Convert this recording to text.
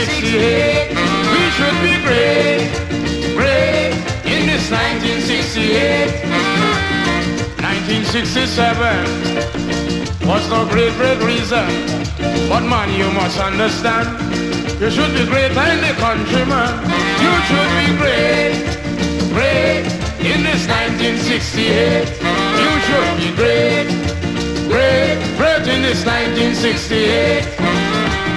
1968. We should be great, great in this 1968. 1967 was no great, great reason. But man, you must understand, you should be great in the country, man. You should be great, great in this 1968. You should be great, great, great in this 1968.